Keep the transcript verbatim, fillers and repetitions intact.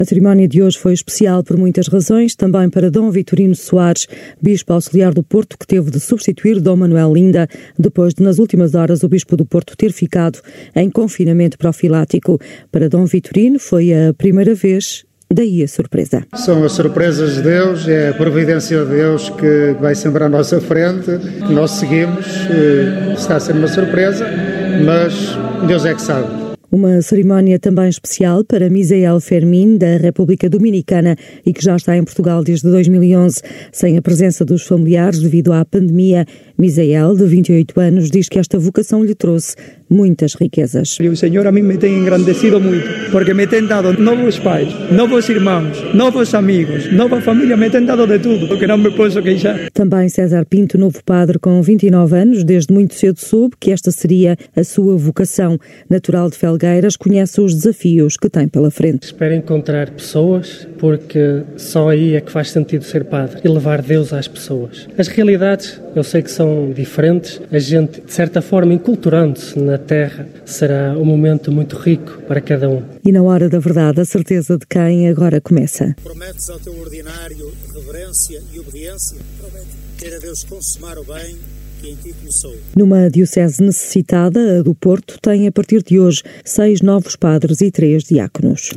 A cerimónia de hoje foi especial por muitas razões, também para Dom Vitorino Soares, Bispo Auxiliar do Porto, que teve de substituir Dom Manuel Linda, depois de nas últimas horas o Bispo do Porto ter ficado em confinamento profilático. Para Dom Vitorino foi a primeira vez. Daí a surpresa. São as surpresas de Deus, é a providência de Deus que vai sempre à nossa frente, que nós seguimos. Está a ser uma surpresa, mas Deus é que sabe. Uma cerimónia também especial para Misael Fermin, da República Dominicana, e que já está em Portugal desde dois mil e onze, sem a presença dos familiares devido à pandemia. Misael, de vinte e oito anos, diz que esta vocação lhe trouxe muitas riquezas. O Senhor a mim me tem engrandecido muito, porque me tem dado novos pais, novos irmãos, novos amigos, nova família, me tem dado de tudo, porque não me posso queixar. Também César Pinto, novo padre com vinte e nove anos, desde muito cedo soube que esta seria a sua vocação. Natural de Felgueiras, conhece os desafios que tem pela frente. Espero encontrar pessoas, porque só aí é que faz sentido ser padre e levar Deus às pessoas. As realidades, eu sei que são diferentes, a gente, de certa forma, enculturando-se na terra, será um momento muito rico para cada um. E na hora da verdade, a certeza de quem agora começa. Prometes ao teu ordinário reverência e obediência? Promete ter a Deus consumar o bem que em ti começou. Numa diocese necessitada, a do Porto, tem a partir de hoje seis novos padres e três diáconos.